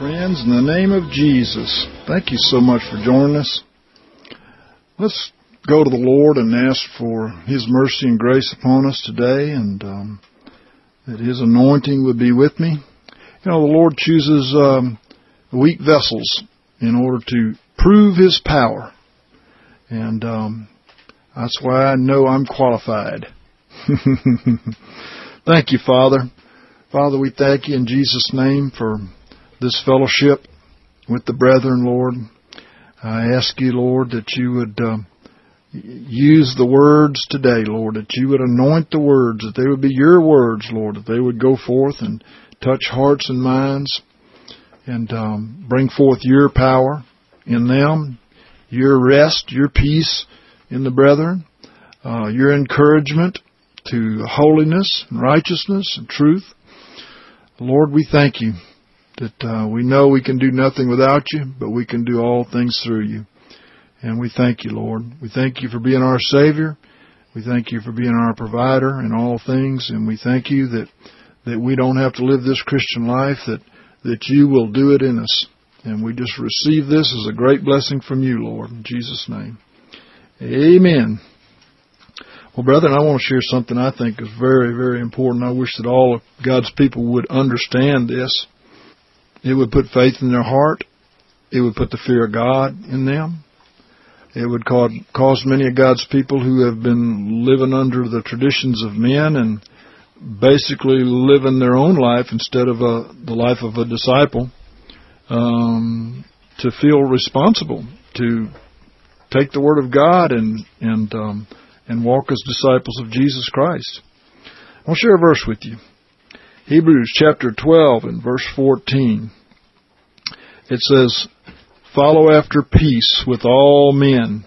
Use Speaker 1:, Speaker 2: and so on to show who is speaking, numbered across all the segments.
Speaker 1: Friends, in the name of Jesus, thank you so much for joining us. Let's go to the Lord and ask for His mercy and grace upon us today, and that His anointing would be with me. You know, the Lord chooses weak vessels in order to prove His power, and that's why I know I'm qualified. Thank you, Father. Father, we thank you in Jesus' name for this fellowship with the brethren, Lord. I ask you, Lord, that you would use the words today, Lord, that you would anoint the words, that they would be your words, Lord, that they would go forth and touch hearts and minds and bring forth your power in them, your rest, your peace in the brethren, your encouragement to holiness and righteousness and truth. Lord, we thank you that we know we can do nothing without you, but we can do all things through you. And we thank you, Lord. We thank you for being our Savior. We thank you for being our provider in all things. And we thank you that we don't have to live this Christian life, that you will do it in us. And we just receive this as a great blessing from you, Lord, in Jesus' name. Amen. Well, brethren, I want to share something I think is very, very important. I wish that all of God's people would understand this. It would put faith in their heart. It would put the fear of God in them. It would cause many of God's people who have been living under the traditions of men and basically living their own life instead of the life of a disciple to feel responsible to take the Word of God and walk as disciples of Jesus Christ. I'll share a verse with you. Hebrews chapter 12 and verse 14. It says, "Follow after peace with all men,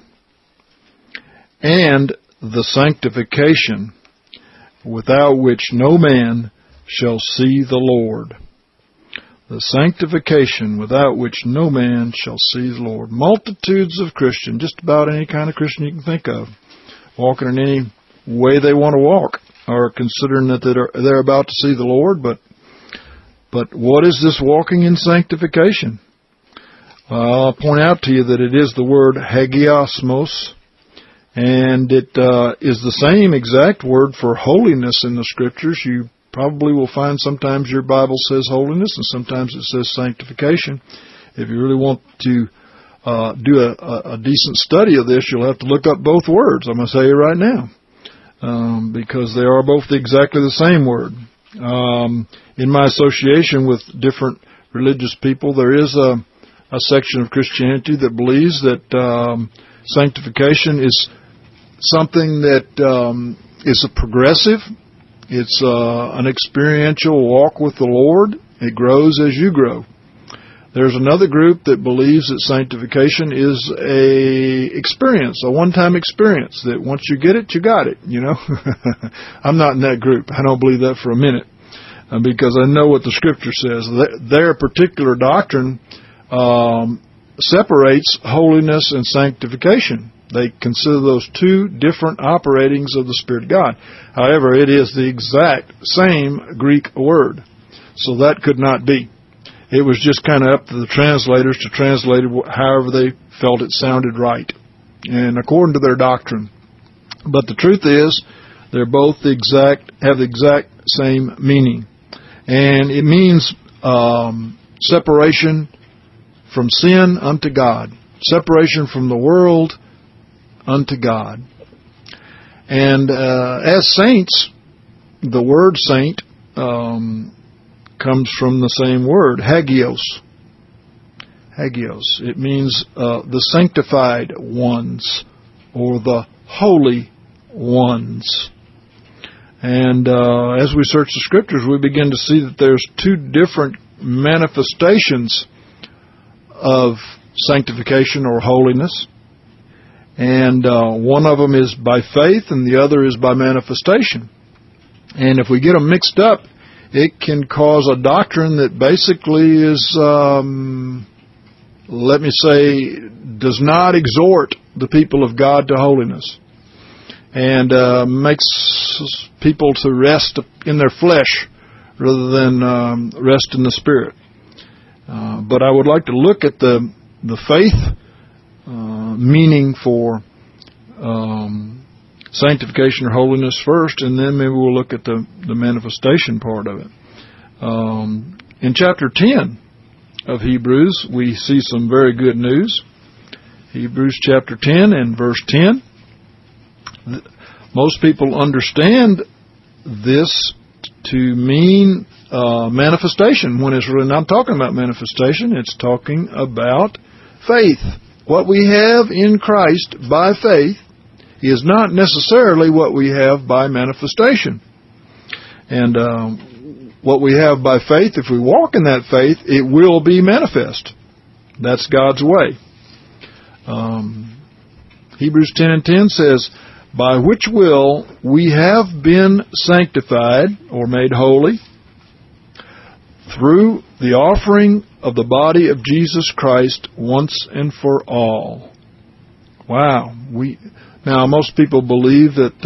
Speaker 1: and the sanctification, without which no man shall see the Lord." The sanctification, without which no man shall see the Lord. Multitudes of Christians, just about any kind of Christian you can think of, walking in any way they want to walk, are considering that they're about to see the Lord, but what is this walking in sanctification? I'll point out to you that it is the word hagiosmos, and it is the same exact word for holiness in the Scriptures. You probably will find sometimes your Bible says holiness and sometimes it says sanctification. If you really want to do a decent study of this, you'll have to look up both words. I'm going to tell you right now. Because they are both exactly the same word. In my association with different religious people, there is a section of Christianity that believes that sanctification is something that is a progressive. It's an experiential walk with the Lord. It grows as you grow. There's another group that believes that sanctification is a experience, a one-time experience, that once you get it, you got it, you know. I'm not in that group. I don't believe that for a minute because I know what the Scripture says. Their particular doctrine separates holiness and sanctification. They consider those two different operatings of the Spirit of God. However, it is the exact same Greek word, so that could not be. It was just kind of up to the translators to translate it however they felt it sounded right, and according to their doctrine. But the truth is, they're both have the exact same meaning, and it means separation from sin unto God, separation from the world unto God. And as saints, the word saint comes from the same word, hagios. Hagios. It means the sanctified ones or the holy ones. And as we search the Scriptures, we begin to see that there's two different manifestations of sanctification or holiness. And one of them is by faith and the other is by manifestation. And if we get them mixed up, it can cause a doctrine that basically is, let me say, does not exhort the people of God to holiness. And makes people to rest in their flesh rather than rest in the Spirit. But I would like to look at the faith meaning for sanctification or holiness first, and then maybe we'll look at the manifestation part of it. In chapter 10 of Hebrews, we see some very good news. Hebrews chapter 10 and verse 10. Most people understand this to mean manifestation, when it's really not talking about manifestation. It's talking about faith. What we have in Christ by faith is not necessarily what we have by manifestation. And what we have by faith, if we walk in that faith, it will be manifest. That's God's way. Hebrews 10 and 10 says, by which will we have been sanctified or made holy through the offering of the body of Jesus Christ once and for all. Wow. Now, most people believe that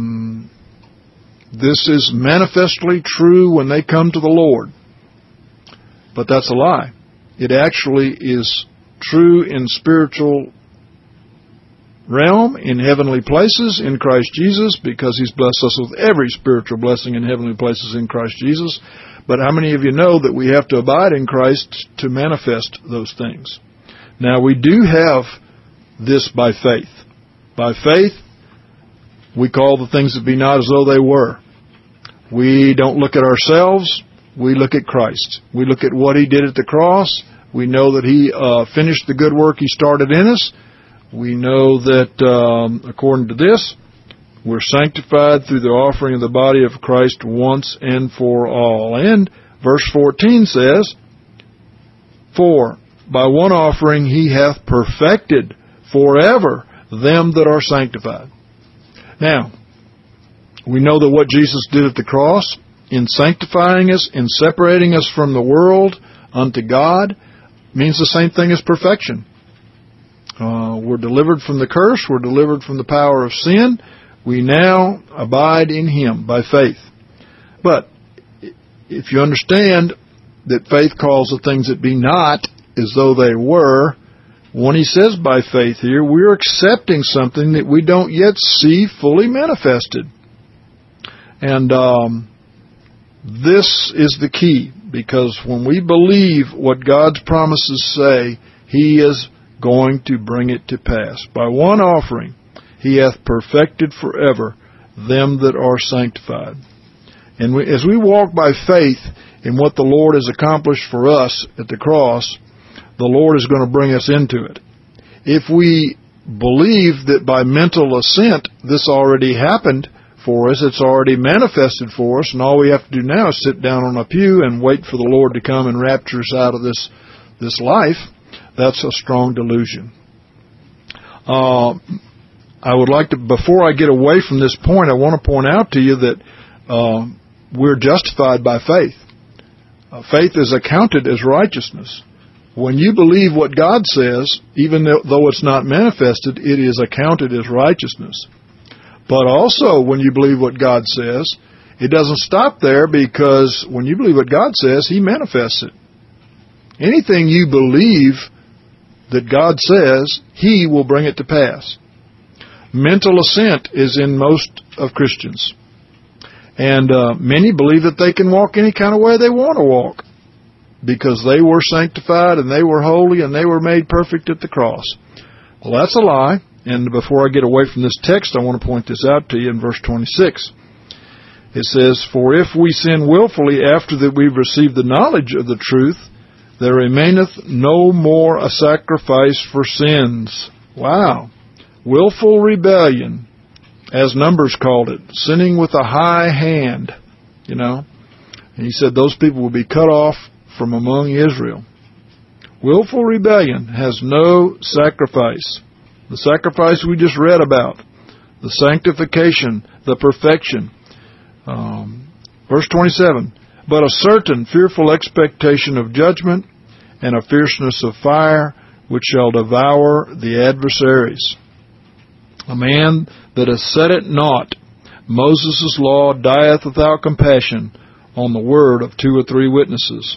Speaker 1: this is manifestly true when they come to the Lord. But that's a lie. It actually is true in spiritual realm, in heavenly places in Christ Jesus, because He's blessed us with every spiritual blessing in heavenly places in Christ Jesus. But how many of you know that we have to abide in Christ to manifest those things? Now, we do have this by faith. By faith, we call the things that be not as though they were. We don't look at ourselves. We look at Christ. We look at what He did at the cross. We know that He finished the good work He started in us. We know that, according to this, we're sanctified through the offering of the body of Christ once and for all. And verse 14 says, for by one offering He hath perfected forever them that are sanctified. Now, we know that what Jesus did at the cross, in sanctifying us, in separating us from the world unto God, means the same thing as perfection. We're delivered from the curse. We're delivered from the power of sin. We now abide in Him by faith. But if you understand that faith calls the things that be not as though they were, when He says by faith here, we're accepting something that we don't yet see fully manifested. And this is the key, because when we believe what God's promises say, He is going to bring it to pass. By one offering He hath perfected forever them that are sanctified. And as we walk by faith in what the Lord has accomplished for us at the cross, the Lord is going to bring us into it. If we believe that by mental assent this already happened for us, it's already manifested for us, and all we have to do now is sit down on a pew and wait for the Lord to come and rapture us out of this life, that's a strong delusion. I would like to, before I get away from this point, I want to point out to you that we're justified by faith. Faith is accounted as righteousness. When you believe what God says, even though it's not manifested, it is accounted as righteousness. But also, when you believe what God says, it doesn't stop there, because when you believe what God says, He manifests it. Anything you believe that God says, He will bring it to pass. Mental assent is in most of Christians. And many believe that they can walk any kind of way they want to walk, because they were sanctified and they were holy and they were made perfect at the cross. Well, that's a lie. And before I get away from this text, I want to point this out to you in verse 26. It says, for if we sin willfully after that we've received the knowledge of the truth, there remaineth no more a sacrifice for sins. Wow. Willful rebellion, as Numbers called it, sinning with a high hand, And He said those people will be cut off from among Israel. Willful rebellion has no sacrifice. The sacrifice we just read about, the sanctification, the perfection. Verse 27, but a certain fearful expectation of judgment and a fierceness of fire which shall devour the adversaries. A man that hath set at naught Moses' law dieth without compassion on the word of 2 or 3 witnesses.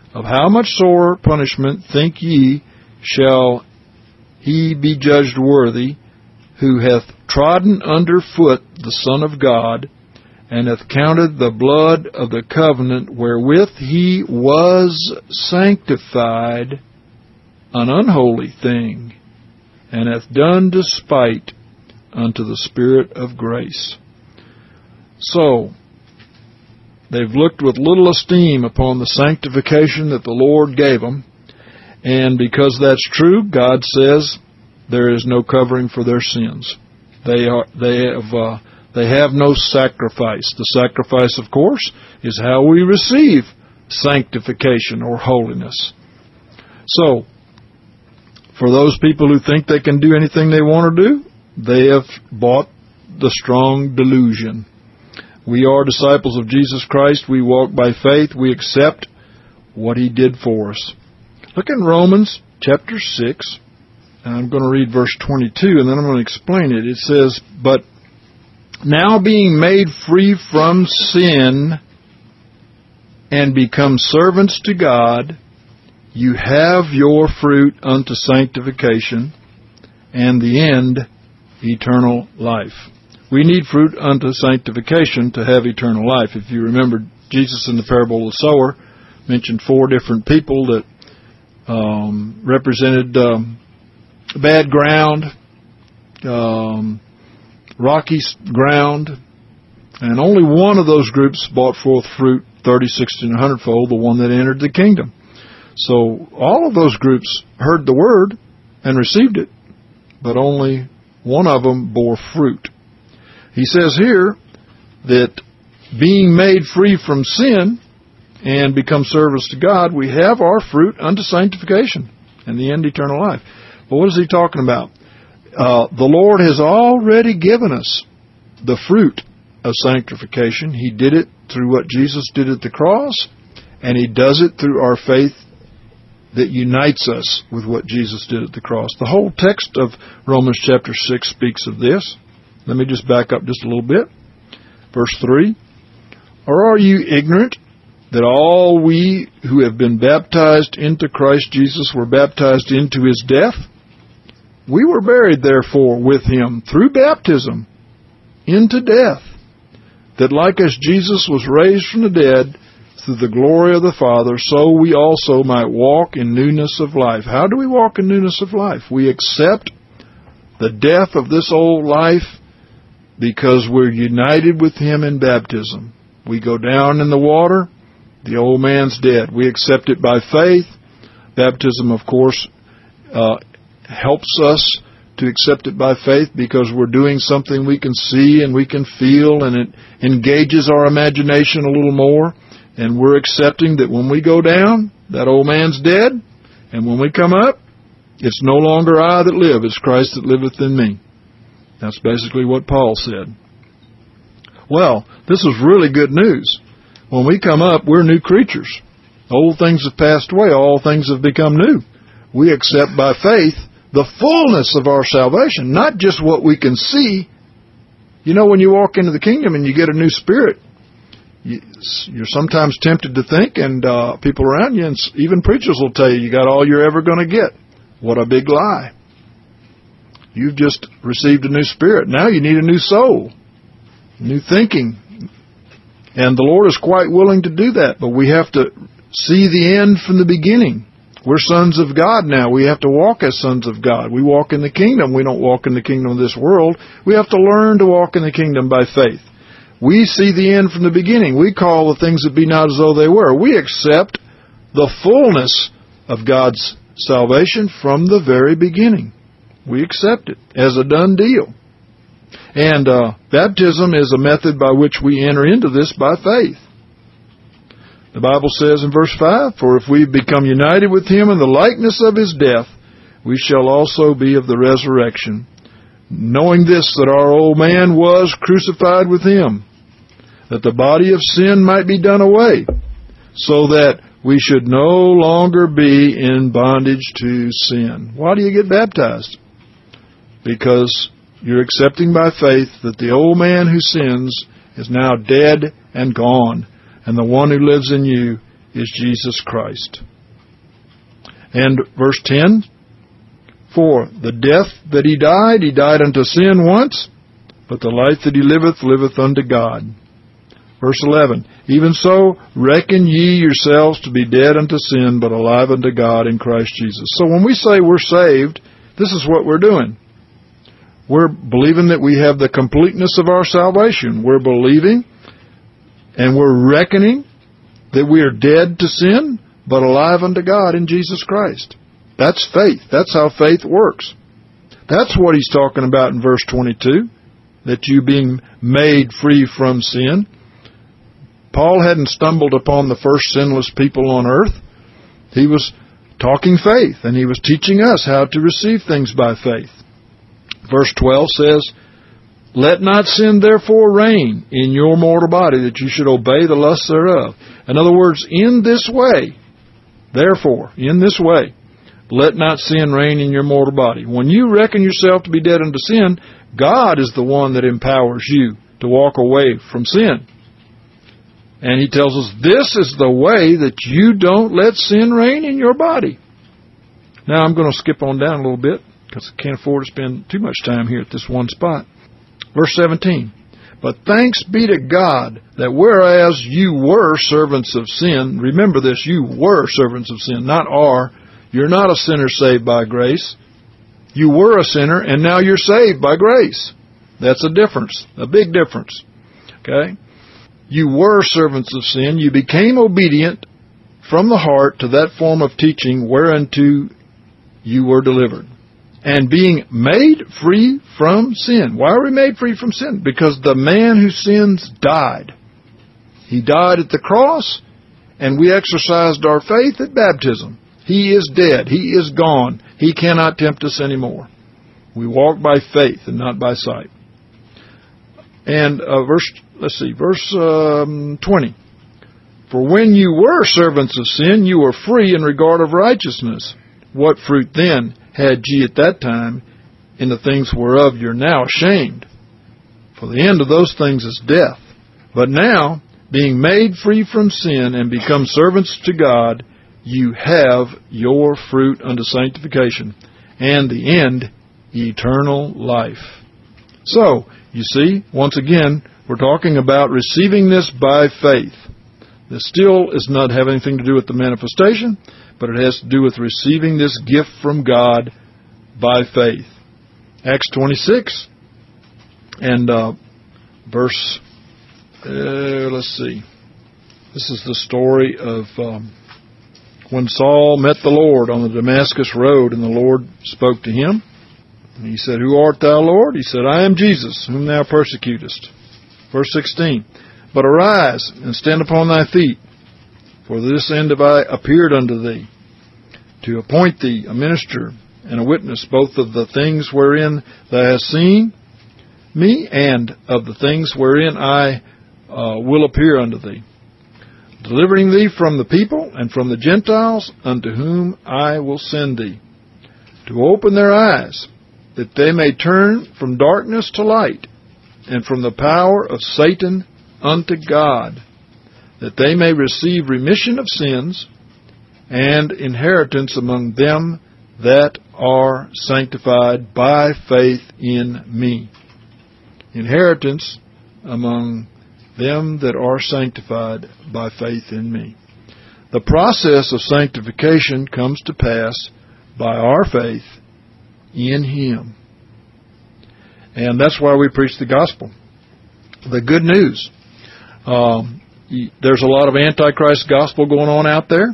Speaker 1: Of how much sorer punishment, think ye, shall he be judged worthy, who hath trodden under foot the Son of God, and hath counted the blood of the covenant wherewith he was sanctified an unholy thing, and hath done despite unto the Spirit of grace. So, they've looked with little esteem upon the sanctification that the Lord gave them, and because that's true, God says there is no covering for their sins. They have no sacrifice. The sacrifice, of course, is how we receive sanctification or holiness. So, for those people who think they can do anything they want to do, they have bought the strong delusion. We are disciples of Jesus Christ. We walk by faith. We accept what He did for us. Look in Romans chapter 6, and I'm going to read verse 22, and then I'm going to explain it. It says, "But now being made free from sin and become servants to God, you have your fruit unto sanctification, and the end, eternal life." We need fruit unto sanctification to have eternal life. If you remember, Jesus in the parable of the sower mentioned 4 different people that represented bad ground, rocky ground, and only one of those groups brought forth fruit 30, 60, and 100-fold, the one that entered the kingdom. So all of those groups heard the word and received it, but only one of them bore fruit. He says here that being made free from sin and become servants to God, we have our fruit unto sanctification and the end, eternal life. But what is he talking about? The Lord has already given us the fruit of sanctification. He did it through what Jesus did at the cross, and He does it through our faith that unites us with what Jesus did at the cross. The whole text of Romans chapter 6 speaks of this. Let me just back up just a little bit. Verse 3, "Or are you ignorant that all we who have been baptized into Christ Jesus were baptized into His death? We were buried, therefore, with Him through baptism into death, that like as Jesus was raised from the dead through the glory of the Father, so we also might walk in newness of life." How do we walk in newness of life? We accept the death of this old life because we're united with Him in baptism. We go down in the water, the old man's dead. We accept it by faith. Baptism, of course, helps us to accept it by faith because we're doing something we can see and we can feel, and it engages our imagination a little more. And we're accepting that when we go down, that old man's dead, and when we come up, it's no longer I that live, it's Christ that liveth in me. That's basically what Paul said. Well, this is really good news. When we come up, we're new creatures. Old things have passed away, all things have become new. We accept by faith the fullness of our salvation, not just what we can see. You know, when you walk into the kingdom and you get a new spirit, you're sometimes tempted to think, and people around you, and even preachers will tell you, you got all you're ever going to get. What a big lie. You've just received a new spirit. Now you need a new soul, new thinking. And the Lord is quite willing to do that, but we have to see the end from the beginning. We're sons of God now. We have to walk as sons of God. We walk in the kingdom. We don't walk in the kingdom of this world. We have to learn to walk in the kingdom by faith. We see the end from the beginning. We call the things that be not as though they were. We accept the fullness of God's salvation from the very beginning. We accept it as a done deal. And baptism is a method by which we enter into this by faith. The Bible says in verse 5, "For if we become united with Him in the likeness of His death, we shall also be of the resurrection, knowing this, that our old man was crucified with Him, that the body of sin might be done away, so that we should no longer be in bondage to sin." Why do you get baptized? Because you're accepting by faith that the old man who sins is now dead and gone, and the one who lives in you is Jesus Christ. And verse 10, for the death that he died unto sin once, but the life that he liveth unto God. Verse 11, even so reckon ye yourselves to be dead unto sin, but alive unto God in Christ Jesus. So when we say we're saved, this is what we're doing. We're believing that we have the completeness of our salvation. We're believing and we're reckoning that we are dead to sin, but alive unto God in Jesus Christ. That's faith. That's how faith works. That's what he's talking about in verse 22, that you being made free from sin. Paul hadn't stumbled upon the first sinless people on earth. He was talking faith, and he was teaching us how to receive things by faith. Verse 12 says, let not sin therefore reign in your mortal body, that you should obey the lusts thereof. In other words, in this way, therefore, in this way, let not sin reign in your mortal body. When you reckon yourself to be dead unto sin, God is the one that empowers you to walk away from sin. And he tells us this is the way that you don't let sin reign in your body. Now I'm going to skip on down a little bit because I can't afford to spend too much time here at this one spot. Verse 17, but thanks be to God that whereas you were servants of sin, remember this, you were servants of sin, not are. You're not a sinner saved by grace. You were a sinner and now you're saved by grace. That's a difference, a big difference. Okay? You were servants of sin. You became obedient from the heart to that form of teaching whereunto you were delivered. And being made free from sin. Why are we made free from sin? Because the man who sins died. He died at the cross, and we exercised our faith at baptism. He is dead. He is gone. He cannot tempt us anymore. We walk by faith and not by sight. And verse 20. For when you were servants of sin, you were free in regard of righteousness. What fruit then had ye at that time in the things whereof you're now ashamed? For the end of those things is death. But now, being made free from sin and become servants to God, you have your fruit unto sanctification, and the end, eternal life. So, you see, once again, we're talking about receiving this by faith. This still does not have anything to do with the manifestation, but it has to do with receiving this gift from God by faith. Acts 26 and verse, let's see. This is the story of when Saul met the Lord on the Damascus road, and the Lord spoke to him. And he said, who art thou, Lord? He said, I am Jesus, whom thou persecutest. Verse 16, but arise and stand upon thy feet, for this end have I appeared unto thee, to appoint thee a minister and a witness both of the things wherein thou hast seen me, and of the things wherein I will appear unto thee, delivering thee from the people and from the Gentiles, unto whom I will send thee, to open their eyes, that they may turn from darkness to light, and from the power of Satan unto God, that they may receive remission of sins and inheritance among them that are sanctified by faith in me. Inheritance among them that are sanctified by faith in me. The process of sanctification comes to pass by our faith in Him. And that's why we preach the gospel. The good news. There's a lot of antichrist gospel going on out there.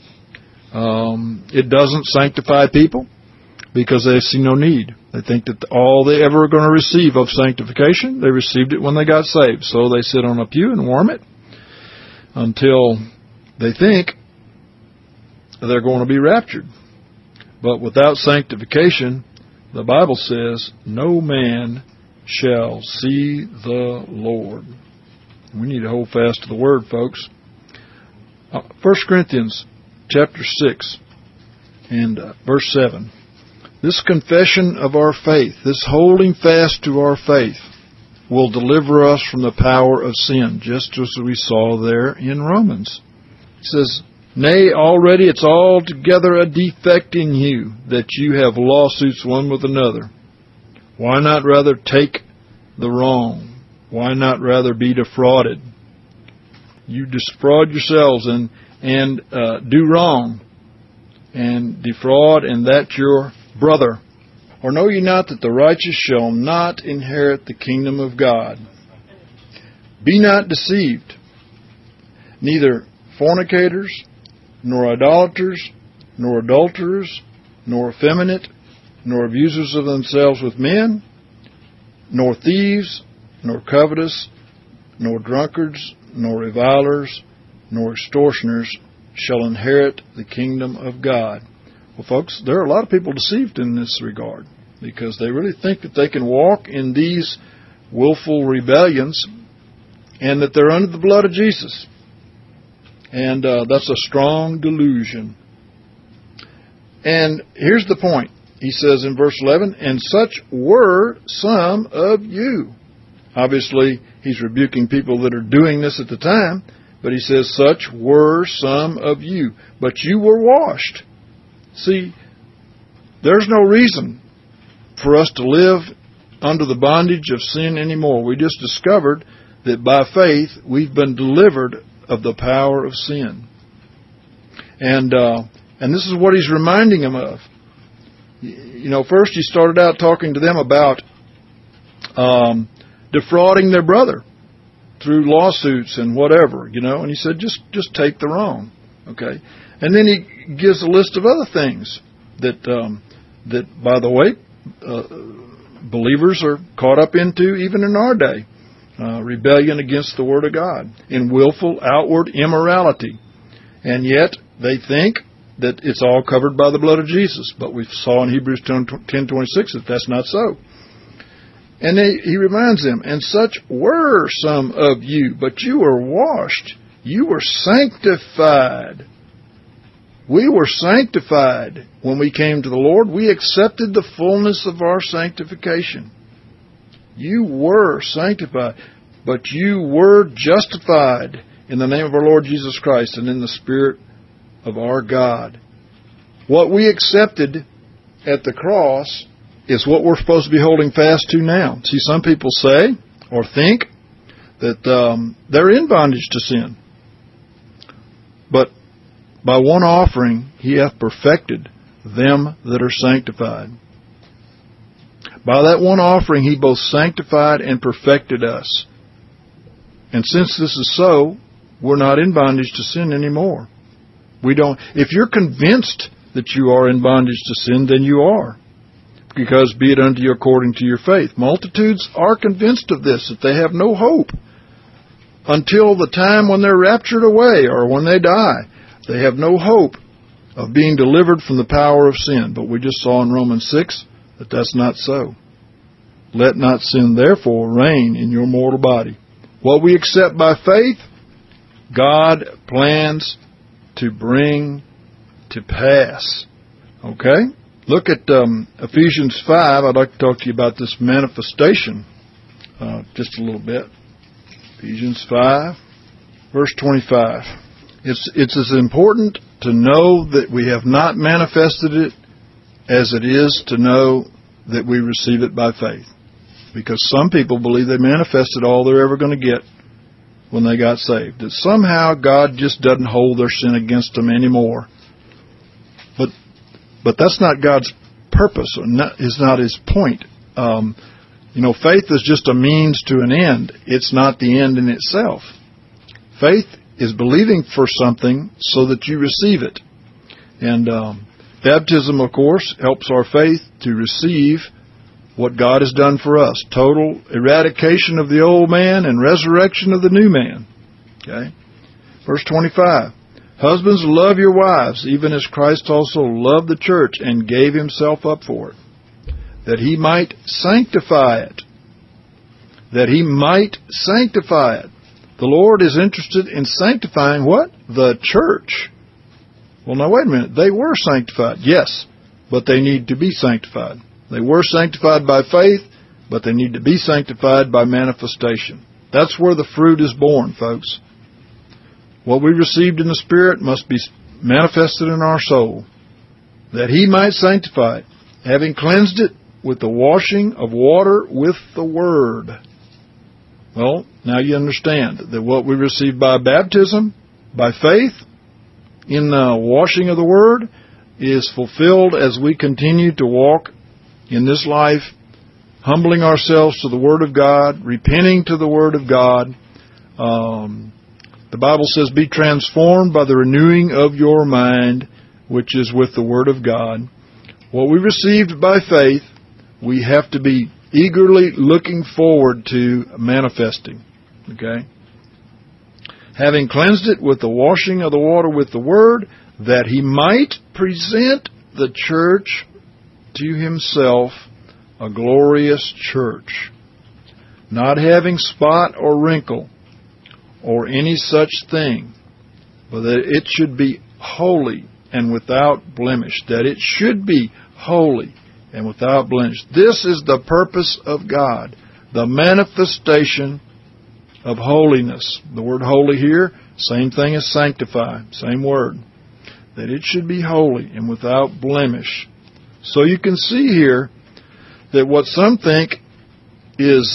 Speaker 1: It doesn't sanctify people because they see no need. They think that all they ever are going to receive of sanctification, they received it when they got saved. So they sit on a pew and warm it until they think they're going to be raptured. But without sanctification, the Bible says, no man shall see the Lord. We need to hold fast to the Word, folks. 1 Corinthians chapter 6 and verse 7. This confession of our faith, this holding fast to our faith, will deliver us from the power of sin, just as we saw there in Romans. He says, nay, already it's altogether a defect in you that you have lawsuits one with another. Why not rather take the wrong? Why not rather be defrauded? You defraud yourselves and do wrong and defraud, and that your brother. Or know ye not that the righteous shall not inherit the kingdom of God? Be not deceived. Neither fornicators, nor idolaters, nor adulterers, nor effeminate, nor abusers of themselves with men, nor thieves, nor covetous, nor drunkards, nor revilers, nor extortioners shall inherit the kingdom of God. Well, folks, there are a lot of people deceived in this regard because they really think that they can walk in these willful rebellions and that they're under the blood of Jesus. And that's a strong delusion. And here's the point. He says in verse 11, and such were some of you. Obviously, he's rebuking people that are doing this at the time, but he says, such were some of you, but you were washed. See, there's no reason for us to live under the bondage of sin anymore. We just discovered that by faith we've been delivered of the power of sin. And this is what he's reminding them of. You know, first he started out talking to them about defrauding their brother through lawsuits and whatever, you know, and he said, just take the wrong, okay? And then he gives a list of other things that, by the way, believers are caught up into even in our day. Rebellion against the Word of God, in willful outward immorality. And yet they think that it's all covered by the blood of Jesus. But we saw in Hebrews 10:26 that that's not so. And he reminds them, and such were some of you, but you were washed. You were sanctified. We were sanctified when we came to the Lord. We accepted the fullness of our sanctification. You were sanctified, but you were justified in the name of our Lord Jesus Christ and in the Spirit of our God. What we accepted at the cross is what we're supposed to be holding fast to now. See, some people say or think that they're in bondage to sin. But by one offering he hath perfected them that are sanctified. By that one offering he both sanctified and perfected us. And since this is so, we're not in bondage to sin anymore. If you're convinced that you are in bondage to sin, then you are. Because be it unto you according to your faith. Multitudes are convinced of this, that they have no hope until the time when they're raptured away or when they die. They have no hope of being delivered from the power of sin. But we just saw in Romans 6 that that's not so. Let not sin therefore reign in your mortal body. What we accept by faith, God plans to bring to pass. Okay? Look at Ephesians 5. I'd like to talk to you about this manifestation just a little bit. Ephesians 5, verse 25. It's as important to know that we have not manifested it as it is to know that we receive it by faith. Because some people believe they manifested all they're ever going to get when they got saved. That somehow God just doesn't hold their sin against them anymore. But that's not God's purpose, or is not His point. Faith is just a means to an end. It's not the end in itself. Faith is believing for something so that you receive it. And baptism, of course, helps our faith to receive what God has done for us. Total eradication of the old man and resurrection of the new man. Okay? Verse 25. Husbands, love your wives, even as Christ also loved the church and gave himself up for it, that he might sanctify it. That he might sanctify it. The Lord is interested in sanctifying what? The church. Well, now wait a minute. They were sanctified, yes, but they need to be sanctified. They were sanctified by faith, but they need to be sanctified by manifestation. That's where the fruit is born, folks. What we received in the Spirit must be manifested in our soul, that He might sanctify it, having cleansed it with the washing of water with the Word. Well, now you understand that what we receive by baptism, by faith, in the washing of the Word, is fulfilled as we continue to walk in this life, humbling ourselves to the Word of God, repenting to the Word of God. The Bible says, be transformed by the renewing of your mind, which is with the Word of God. What we received by faith, we have to be eagerly looking forward to manifesting. Okay? Having cleansed it with the washing of the water with the Word, that He might present the church to Himself, a glorious church, not having spot or wrinkle, or any such thing, but that it should be holy and without blemish. That it should be holy and without blemish. This is the purpose of God, the manifestation of holiness. The word holy here, same thing as sanctify, same word. That it should be holy and without blemish. So you can see here that what some think is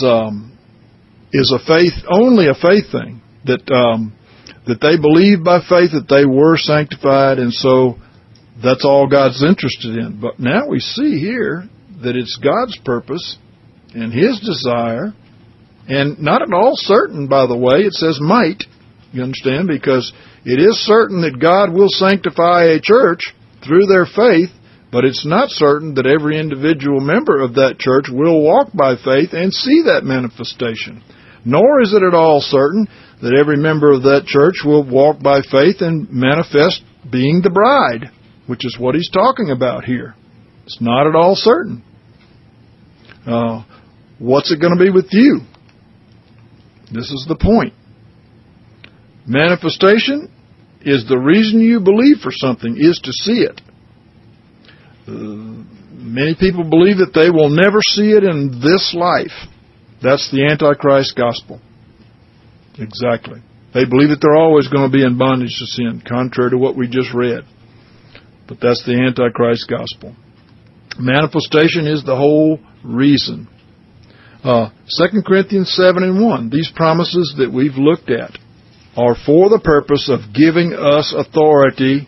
Speaker 1: a faith, only a faith thing. That they believe by faith that they were sanctified, and so that's all God's interested in. But now we see here that it's God's purpose and His desire, and not at all certain, by the way. It says might, you understand, because it is certain that God will sanctify a church through their faith, but it's not certain that every individual member of that church will walk by faith and see that manifestation. Nor is it at all certain that every member of that church will walk by faith and manifest being the bride, which is what he's talking about here. It's not at all certain. What's it going to be with you? This is the point. Manifestation is the reason you believe for something, is to see it. Many people believe that they will never see it in this life. That's the Antichrist gospel. Exactly. They believe that they're always going to be in bondage to sin, contrary to what we just read. But that's the Antichrist gospel. Manifestation is the whole reason. 2 Corinthians 7:1. These promises that we've looked at are for the purpose of giving us authority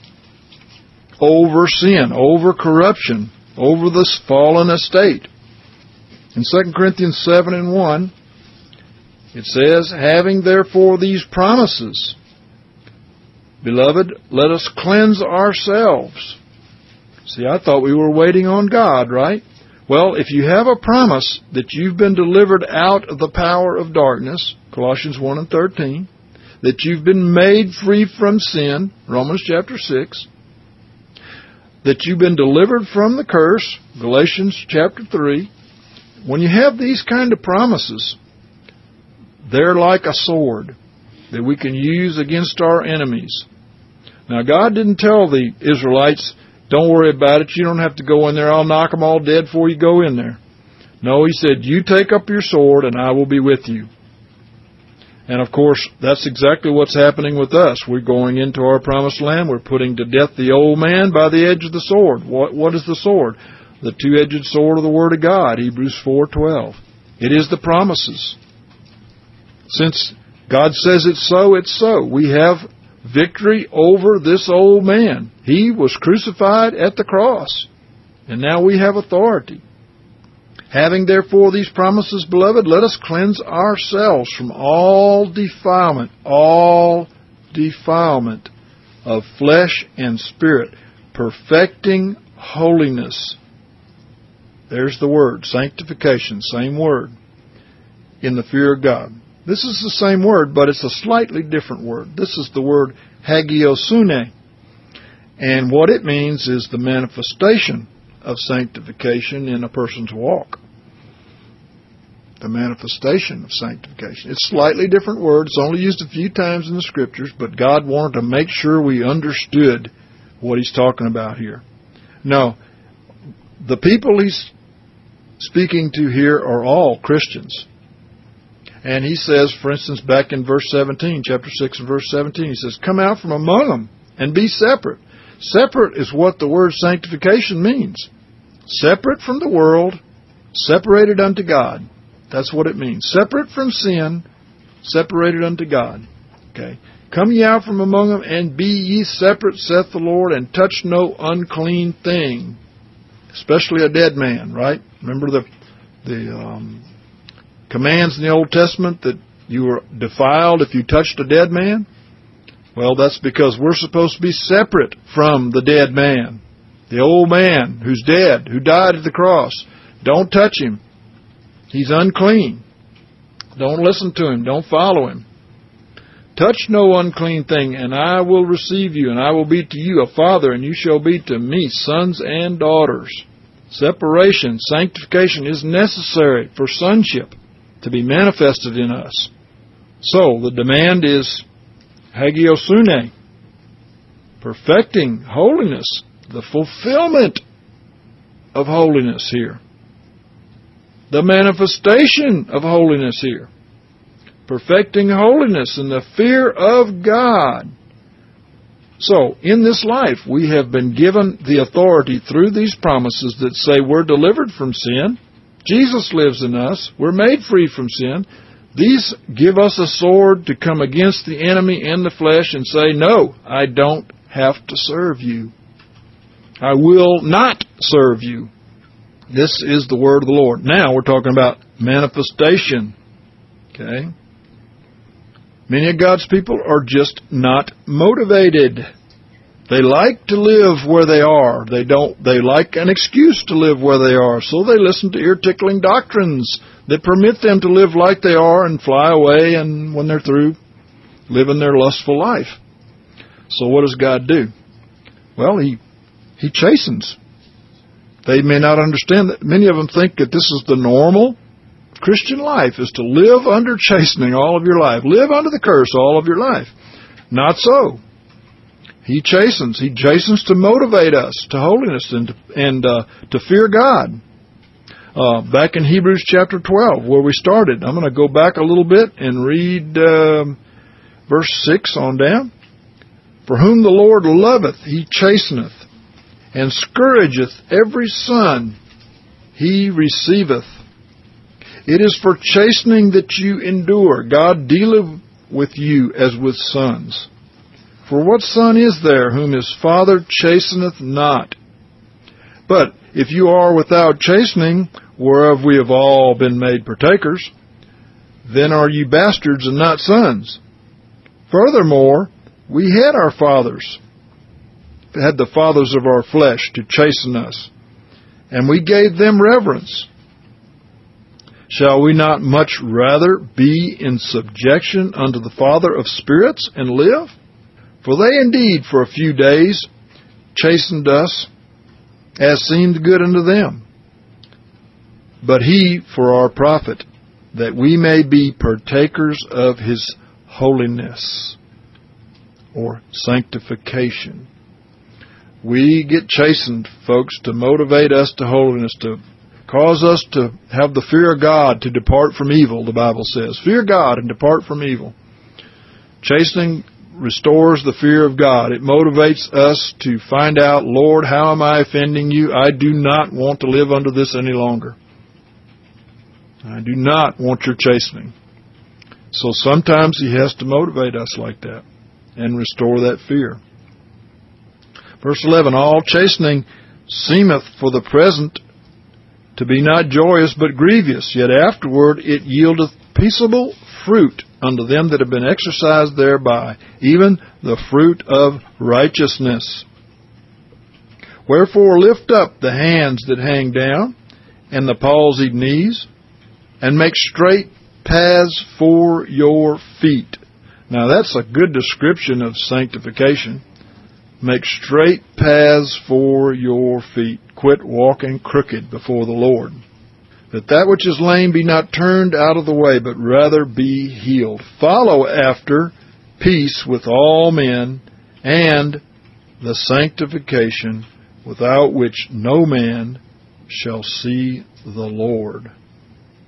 Speaker 1: over sin, over corruption, over this fallen estate. In 2 Corinthians 7:1, it says, having therefore these promises, beloved, let us cleanse ourselves. See, I thought we were waiting on God, right? Well, if you have a promise that you've been delivered out of the power of darkness, Colossians 1:13, that you've been made free from sin, Romans chapter 6, that you've been delivered from the curse, Galatians chapter 3, when you have these kind of promises, they're like a sword that we can use against our enemies. Now, God didn't tell the Israelites, don't worry about it, you don't have to go in there, I'll knock them all dead before you go in there. No, He said, you take up your sword and I will be with you. And of course, that's exactly what's happening with us. We're going into our promised land, we're putting to death the old man by the edge of the sword. What is the sword? The two-edged sword of the Word of God, Hebrews 4:12. It is the promises. Since God says it's so. We have victory over this old man. He was crucified at the cross, and now we have authority. Having therefore these promises, beloved, let us cleanse ourselves from all defilement of flesh and spirit, perfecting holiness. There's the word, sanctification, same word, in the fear of God. This is the same word, but it's a slightly different word. This is the word hagiosune. And what it means is the manifestation of sanctification in a person's walk. The manifestation of sanctification. It's a slightly different word. It's only used a few times in the Scriptures, but God wanted to make sure we understood what He's talking about here. No, the people He's speaking to here are all Christians. And he says, for instance, back in verse 17, chapter 6 and verse 17, he says, come out from among them and be separate. Separate is what the word sanctification means. Separate from the world, separated unto God. That's what it means. Separate from sin, separated unto God. Okay. Come ye out from among them, and be ye separate, saith the Lord, and touch no unclean thing, especially a dead man, right? Remember the commands in the Old Testament that you were defiled if you touched a dead man? Well, that's because we're supposed to be separate from the dead man. The old man who's dead, who died at the cross. Don't touch him. He's unclean. Don't listen to him. Don't follow him. Touch no unclean thing, and I will receive you, and I will be to you a father, and you shall be to me sons and daughters. Separation, sanctification is necessary for sonship to be manifested in us. So, the demand is hagiosune, perfecting holiness, the fulfillment of holiness here. The manifestation of holiness here. Perfecting holiness in the fear of God. So, in this life, we have been given the authority through these promises that say we're delivered from sin. Jesus lives in us. We're made free from sin. These give us a sword to come against the enemy and the flesh and say, no, I don't have to serve you. I will not serve you. This is the word of the Lord. Now we're talking about manifestation. Okay? Many of God's people are just not motivated. They like to live where they are. They like an excuse to live where they are. So they listen to ear-tickling doctrines that permit them to live like they are and fly away, and when they're through, living their lustful life. So what does God do? Well, He chastens. They may not understand that. Many of them think that this is the normal Christian life, is to live under chastening all of your life. Live under the curse all of your life. Not so. He chastens. He chastens to motivate us to holiness and to fear God. Back in Hebrews chapter 12, where we started, I'm going to go back a little bit and read verse 6 on down. For whom the Lord loveth, He chasteneth, and scourgeth every son He receiveth. It is for chastening that you endure. God dealeth with you as with sons. For what son is there whom his father chasteneth not? But if you are without chastening, whereof we have all been made partakers, then are you bastards and not sons. Furthermore, we had the fathers of our flesh to chasten us, and we gave them reverence. Shall we not much rather be in subjection unto the Father of spirits and live? For they indeed for a few days chastened us, as seemed good unto them. But He for our profit, that we may be partakers of His holiness, or sanctification. We get chastened, folks, to motivate us to holiness, to cause us to have the fear of God, to depart from evil, the Bible says. Fear God and depart from evil. Chastening restores the fear of God. It motivates us to find out, Lord, how am I offending you? I do not want to live under this any longer. I do not want your chastening. So sometimes He has to motivate us like that and restore that fear. Verse 11, all chastening seemeth for the present to be not joyous but grievous, yet afterward it yieldeth peaceable fruit unto them that have been exercised thereby, even the fruit of righteousness. Wherefore lift up the hands that hang down, and the palsied knees, and make straight paths for your feet. Now that's a good description of sanctification. Make straight paths for your feet. Quit walking crooked before the Lord. That which is lame be not turned out of the way, but rather be healed. Follow after peace with all men, and the sanctification without which no man shall see the Lord.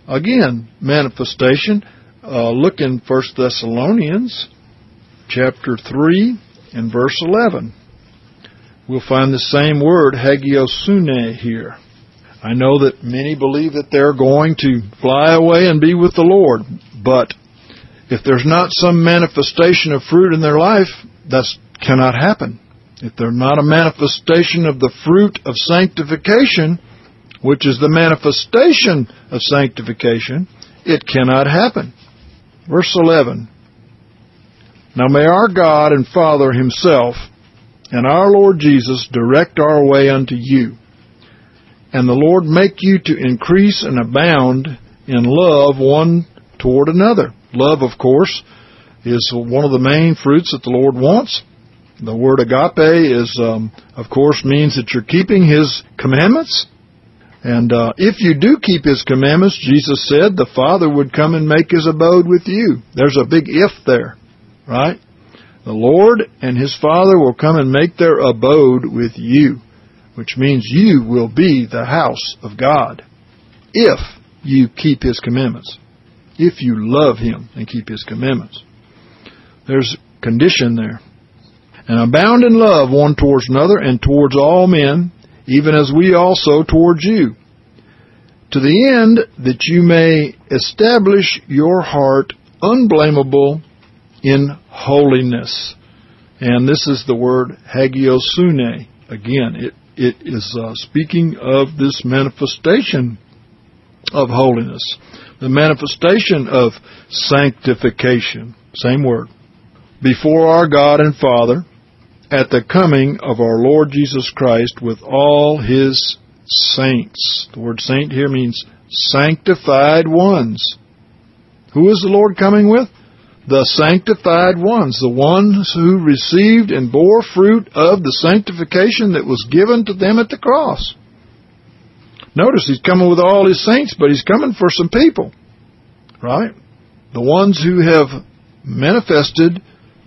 Speaker 1: Again, manifestation. Look in 1 Thessalonians chapter 3 and verse 11. We'll find the same word, hagiosune, here. I know that many believe that they're going to fly away and be with the Lord, but if there's not some manifestation of fruit in their life, that cannot happen. If there's not a manifestation of the fruit of sanctification, which is the manifestation of sanctification, it cannot happen. Verse 11. Now may our God and Father Himself and our Lord Jesus direct our way unto you, and the Lord make you to increase and abound in love one toward another. Love, of course, is one of the main fruits that the Lord wants. The word agape is, of course, means that you're keeping His commandments. And if you do keep His commandments, Jesus said, the Father would come and make His abode with you. There's a big if there, right? The Lord and His Father will come and make their abode with you, which means you will be the house of God if you keep His commandments, if you love Him and keep His commandments. There's a condition there. And abound in love one towards another and towards all men, even as we also towards you, to the end that you may establish your heart unblameable in holiness. And this is the word hagiosune. Again, it is speaking of this manifestation of holiness, the manifestation of sanctification. Same word. Before our God and Father, at the coming of our Lord Jesus Christ with all His saints. The word saint here means sanctified ones. Who is the Lord coming with? The sanctified ones, the ones who received and bore fruit of the sanctification that was given to them at the cross. Notice He's coming with all His saints, but He's coming for some people, right? The ones who have manifested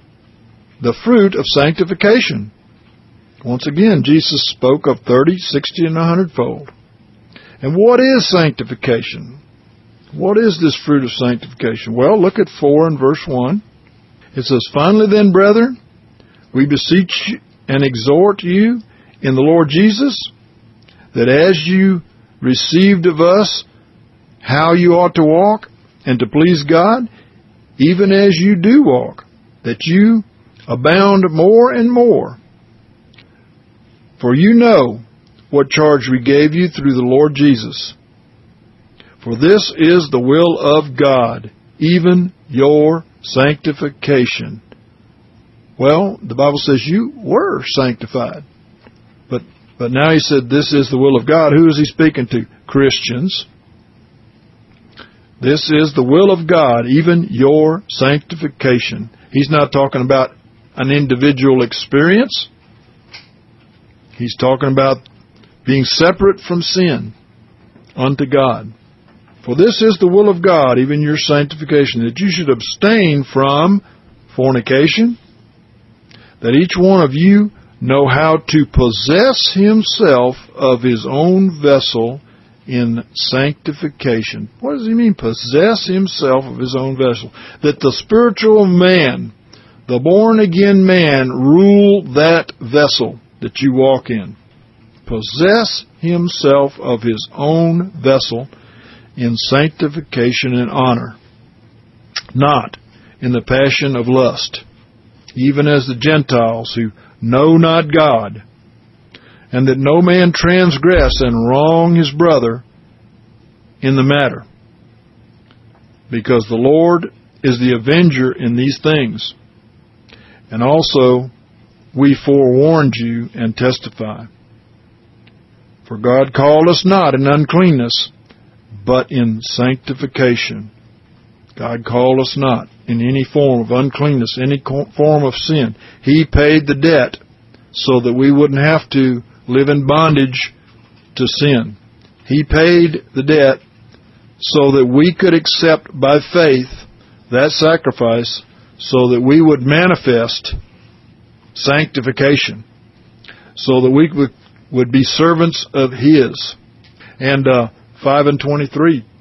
Speaker 1: the fruit of sanctification. Once again, Jesus spoke of 30, 60, and 100-fold. And what is sanctification? What is this fruit of sanctification? Well, look at 4 and verse 1. It says, Finally then, brethren, we beseech and exhort you in the Lord Jesus, that as you received of us how you ought to walk, and to please God, even as you do walk, that you abound more and more. For you know what charge we gave you through the Lord Jesus. For this is the will of God, even your sanctification. Well, the Bible says you were sanctified. But now He said this is the will of God. Who is He speaking to? Christians. This is the will of God, even your sanctification. He's not talking about an individual experience. He's talking about being separate from sin unto God. For this is the will of God, even your sanctification, that you should abstain from fornication, that each one of you know how to possess himself of his own vessel in sanctification. What does he mean, possess himself of his own vessel? That the spiritual man, the born-again man, rule that vessel that you walk in. Possess himself of his own vessel in sanctification and honor, not in the passion of lust, even as the Gentiles who know not God, and that no man transgress and wrong his brother in the matter, because the Lord is the avenger in these things. And also we forewarned you and testify. For God called us not in uncleanness, but in sanctification. God called us not in any form of uncleanness, any form of sin. He paid the debt so that we wouldn't have to live in bondage to sin. He paid the debt so that we could accept by faith that sacrifice, so that we would manifest sanctification, so that we would be servants of His. And 5 and 23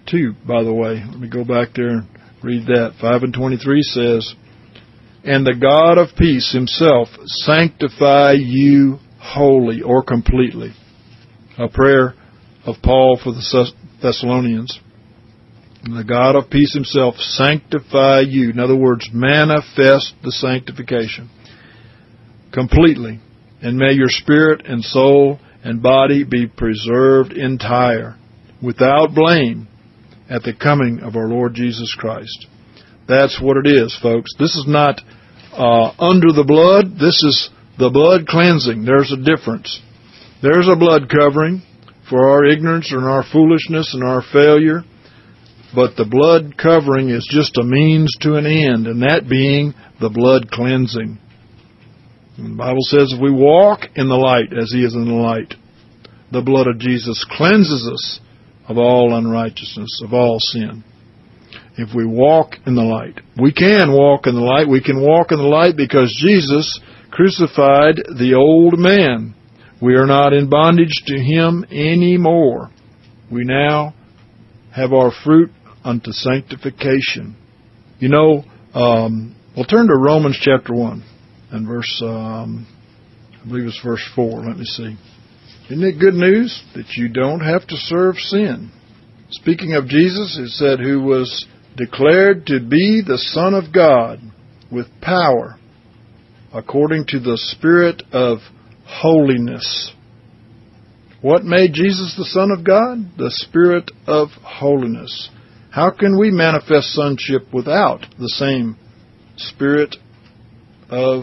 Speaker 1: too, by the way. Let me go back there and read that. 5:23 says, "And the God of peace himself sanctify you wholly," or completely. A prayer of Paul for the Thessalonians. "And the God of peace himself sanctify you." In other words, manifest the sanctification completely. "And may your spirit and soul and body be preserved entire, without blame, at the coming of our Lord Jesus Christ." That's what it is, folks. This is not under the blood. This is the blood cleansing. There's a difference. There's a blood covering for our ignorance and our foolishness and our failure. But the blood covering is just a means to an end, and that being the blood cleansing. And the Bible says if we walk in the light as He is in the light, the blood of Jesus cleanses us of all unrighteousness, of all sin. If we walk in the light, we can walk in the light. We can walk in the light because Jesus crucified the old man. We are not in bondage to him anymore. We now have our fruit unto sanctification. You know, we'll turn to Romans chapter 1 and verse, I believe it's verse 4. Let me see. Isn't it good news that you don't have to serve sin? Speaking of Jesus, it said, who was declared to be the Son of God with power, according to the Spirit of holiness. What made Jesus the Son of God? The Spirit of holiness. How can we manifest sonship without the same Spirit of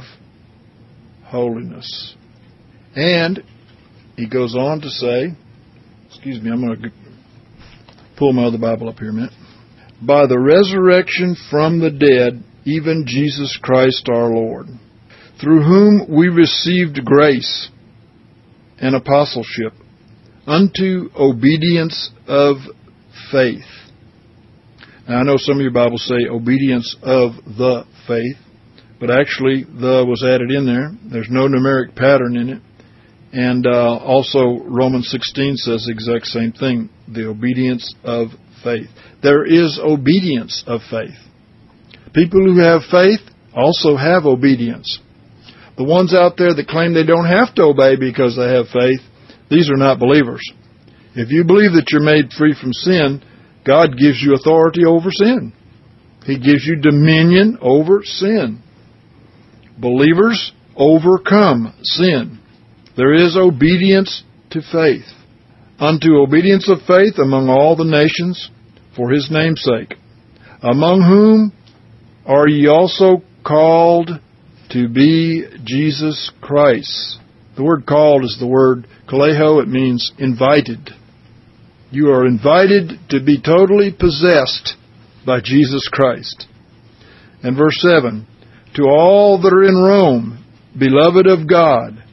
Speaker 1: holiness? And he goes on to say, excuse me, I'm going to pull my other Bible up here a minute. By the resurrection from the dead, even Jesus Christ our Lord, through whom we received grace and apostleship unto obedience of faith. Now, I know some of your Bibles say obedience of the faith, but actually the was added in there. There's no numeric pattern in it. And also Romans 16 says the exact same thing, the obedience of faith. There is obedience of faith. People who have faith also have obedience. The ones out there that claim they don't have to obey because they have faith, these are not believers. If you believe that you're made free from sin, God gives you authority over sin. He gives you dominion over sin. Believers overcome sin. There is obedience to faith. Unto obedience of faith among all the nations, for His name's sake, among whom are ye also called to be Jesus Christ. The word called is the word kaleo. It means invited. You are invited to be totally possessed by Jesus Christ. And verse 7, to all that are in Rome, beloved of God,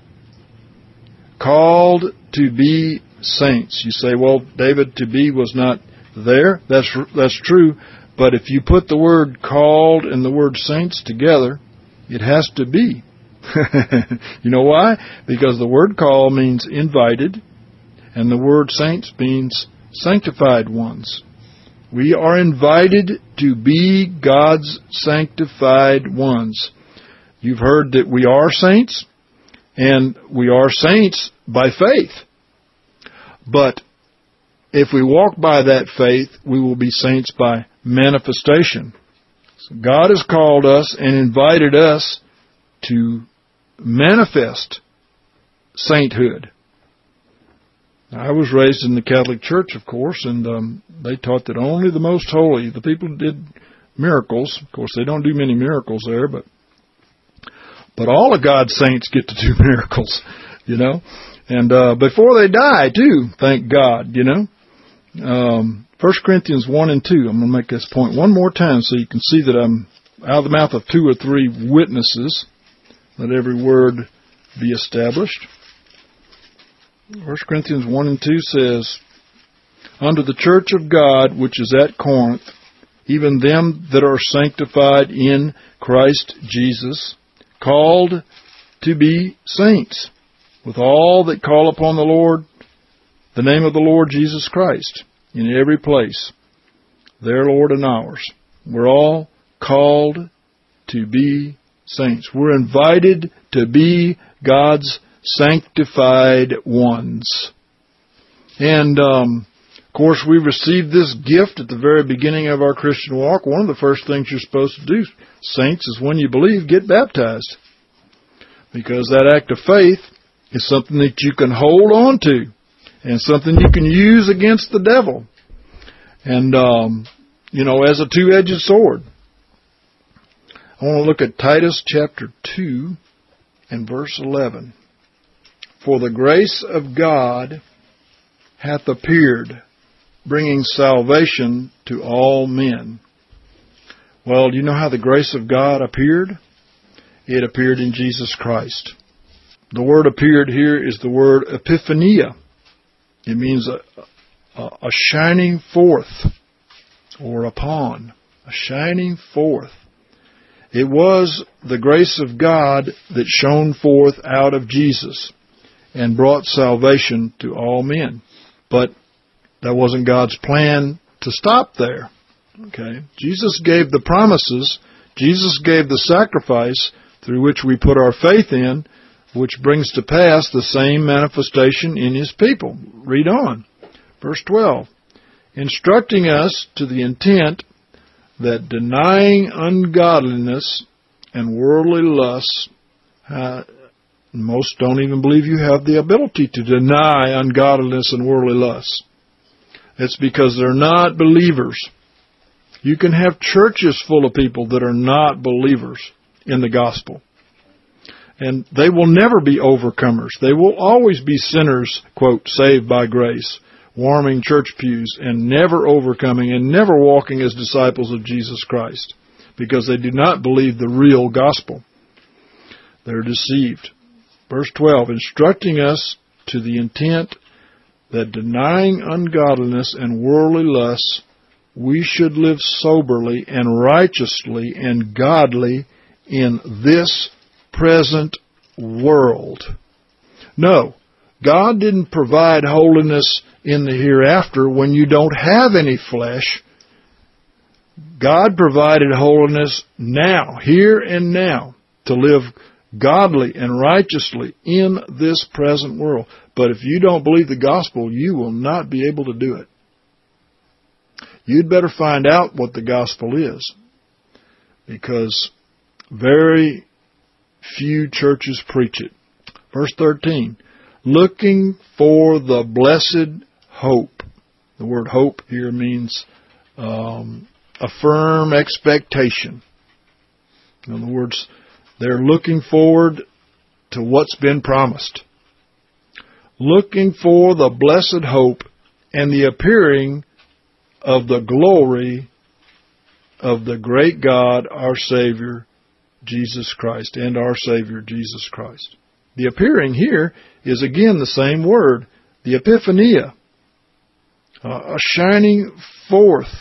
Speaker 1: called to be saints. You say, well, David, to be was not there. That's true. But if you put the word called and the word saints together, it has to be. You know why? Because the word call means invited, and the word saints means sanctified ones. We are invited to be God's sanctified ones. You've heard that we are saints, and we are saints by faith. But if we walk by that faith, we will be saints by manifestation. So God has called us and invited us to manifest sainthood. Now, I was raised in the Catholic Church, of course, and they taught that only the most holy, the people who did miracles, of course they don't do many miracles there, but all of God's saints get to do miracles, you know. And before they die, too, thank God, you know. 1 Corinthians 1 and 2, I'm going to make this point one more time so you can see that I'm out of the mouth of 2 or 3 witnesses. Let every word be established. 1 Corinthians 1 and 2 says, unto the church of God which is at Corinth, even them that are sanctified in Christ Jesus, called to be saints, with all that call upon the Lord, the name of the Lord Jesus Christ, in every place, their Lord and ours. We're all called to be saints. We're invited to be God's sanctified ones. And, of course, we received this gift at the very beginning of our Christian walk. One of the first things you're supposed to do, saints, is when you believe, get baptized. Because that act of faith is something that you can hold on to and something you can use against the devil. And, as a two-edged sword. I want to look at Titus chapter 2 and verse 11. For the grace of God hath appeared, bringing salvation to all men. Well, do you know how the grace of God appeared? It appeared in Jesus Christ. The word appeared here is the word epiphania. It means a shining forth or upon, a shining forth. It was the grace of God that shone forth out of Jesus and brought salvation to all men. But that wasn't God's plan to stop there. Okay? Jesus gave the promises. Jesus gave the sacrifice through which we put our faith in, which brings to pass the same manifestation in His people. Read on. Verse 12. Instructing us to the intent that denying ungodliness and worldly lusts, most don't even believe you have the ability to deny ungodliness and worldly lusts. It's because they're not believers. You can have churches full of people that are not believers in the gospel. And they will never be overcomers. They will always be sinners, quote, saved by grace, warming church pews and never overcoming and never walking as disciples of Jesus Christ because they do not believe the real gospel. They're deceived. Verse 12, instructing us to the intent that denying ungodliness and worldly lusts, we should live soberly and righteously and godly in this present world. No, God didn't provide holiness in the hereafter when you don't have any flesh. God provided holiness now, here and now, to live godly and righteously in this present world. But if you don't believe the gospel, you will not be able to do it. You'd better find out what the gospel is, because very few churches preach it. Verse 13, looking for the blessed hope. The word hope here means a firm expectation. In other words, they're looking forward to what's been promised. Looking for the blessed hope and the appearing of the glory of the great God, our Savior, Jesus Christ, and our Savior, Jesus Christ. The appearing here is again the same word, the epiphania, a shining forth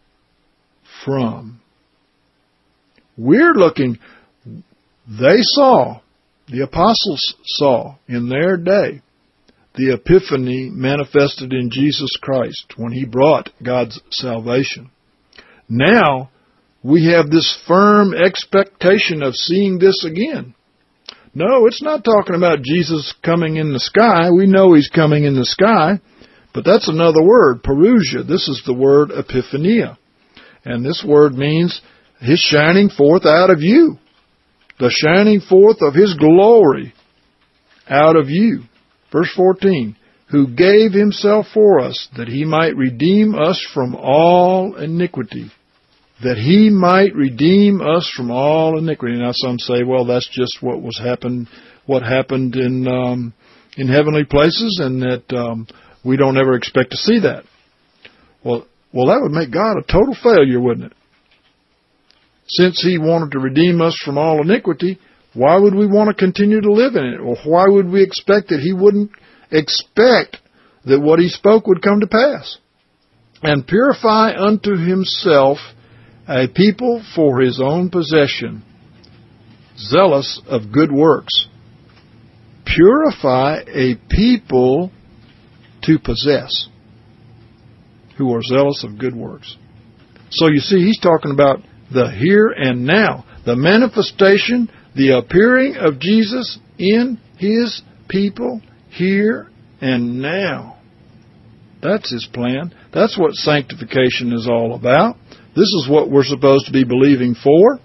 Speaker 1: from. We're looking, they saw, the apostles saw in their day, the epiphany manifested in Jesus Christ when He brought God's salvation. Now, we have this firm expectation of seeing this again. No, it's not talking about Jesus coming in the sky. We know He's coming in the sky, but that's another word, parousia. This is the word epiphania. And this word means His shining forth out of you. The shining forth of His glory out of you. Verse 14, who gave Himself for us, that He might redeem us from all iniquity. That He might redeem us from all iniquity. Now some say, well, that's just what happened in heavenly places, and that we don't ever expect to see that. Well, that would make God a total failure, wouldn't it? Since He wanted to redeem us from all iniquity, why would we want to continue to live in it? Or why would we expect that He wouldn't expect that what He spoke would come to pass? And purify unto Himself a people for His own possession, zealous of good works. Purify a people to possess, who are zealous of good works. So you see, he's talking about the here and now. The manifestation, the appearing of Jesus in his people here and now. That's his plan. That's what sanctification is all about. This is what we're supposed to be believing for.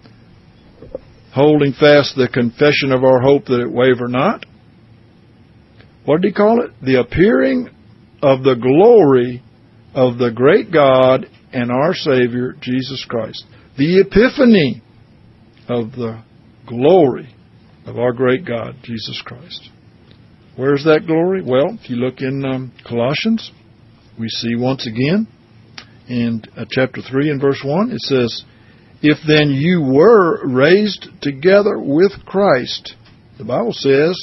Speaker 1: Holding fast the confession of our hope that it waver not. What did he call it? The appearing of the glory of the great God and our Savior, Jesus Christ. The epiphany of the glory of our great God, Jesus Christ. Where's that glory? Well, if you look in Colossians, we see once again in chapter 3 and verse 1, it says, if then you were raised together with Christ, the Bible says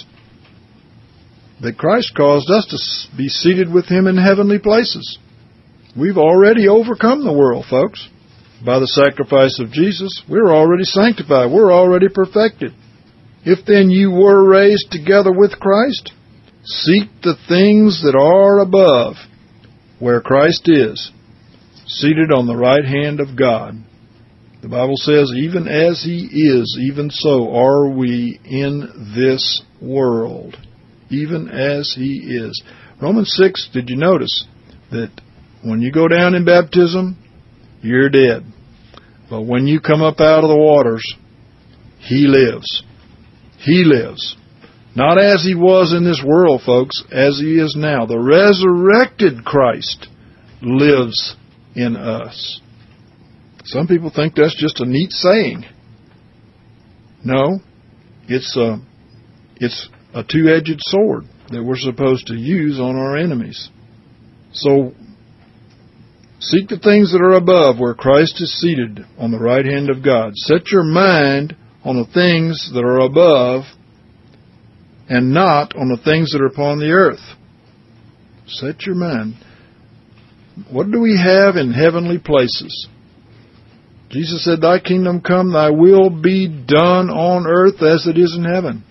Speaker 1: that Christ caused us to be seated with him in heavenly places. We've already overcome the world, folks. By the sacrifice of Jesus, we're already sanctified. We're already perfected. If then you were raised together with Christ, seek the things that are above, where Christ is, seated on the right hand of God. The Bible says, even as he is, even so are we in this world. Even as he is. Romans 6, did you notice that when you go down in baptism, you're dead. But when you come up out of the waters, he lives. He lives. Not as he was in this world, folks, as he is now. The resurrected Christ lives in us. Some people think that's just a neat saying. No, it's a two-edged sword that we're supposed to use on our enemies. So, seek the things that are above, where Christ is seated on the right hand of God. Set your mind on the things that are above and not on the things that are upon the earth. Set your mind. What do we have in heavenly places? Jesus said, thy kingdom come, thy will be done on earth as it is in heaven.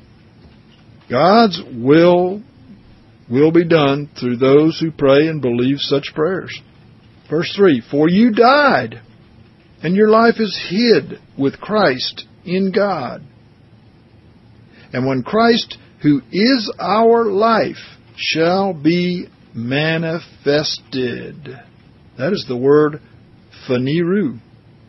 Speaker 1: God's will be done through those who pray and believe such prayers. Verse 3, for you died, and your life is hid with Christ in God. And when Christ, who is our life, shall be manifested. That is the word phaniru.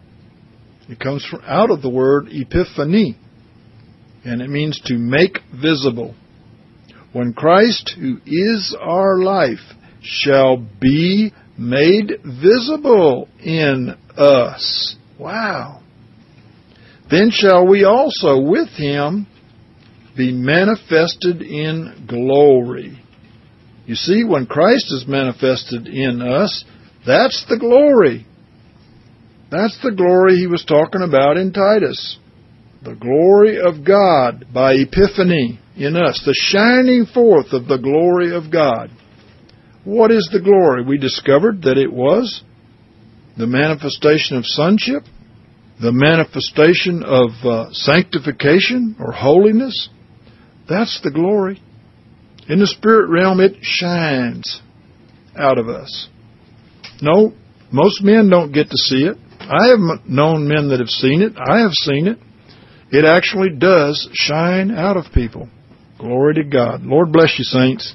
Speaker 1: It comes out of the word epiphany, and it means to make visible. When Christ, who is our life, shall be made visible in us. Wow. Then shall we also with him be manifested in glory. You see, when Christ is manifested in us, that's the glory. That's the glory he was talking about in Titus. The glory of God by epiphany in us. The shining forth of the glory of God. What is the glory? We discovered that it was the manifestation of sonship, the manifestation of sanctification or holiness. That's the glory. In the spirit realm, it shines out of us. No, most men don't get to see it. I have known men that have seen it. I have seen it. It actually does shine out of people. Glory to God. Lord bless you, saints.